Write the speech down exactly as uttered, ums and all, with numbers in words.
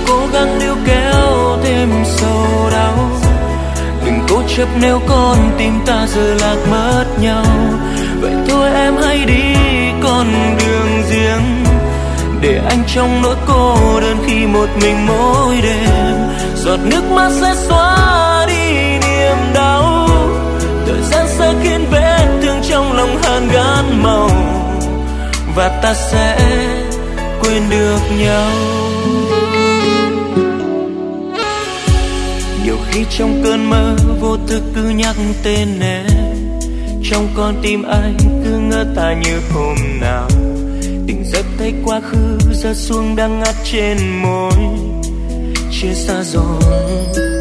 cố gắng níu kéo thêm sầu đau. Đừng cố chấp nếu con tim ta giờ lạc mất nhau. Vậy thôi em hãy đi con đường riêng, để anh trong nỗi cô đơn khi một mình mỗi đêm. Giọt nước mắt sẽ xóa đi niềm đau, thời gian sẽ khiến vết thương trong lòng hằn gắn màu, và ta sẽ quên được nhau. Nhiều khi trong cơn mơ vô thức cứ nhắc tên em, trong con tim anh cứ ngỡ ta như hôm nào. Tỉnh giấc thấy quá khứ rơi xuống đang ngắt trên môi, chia xa rồi.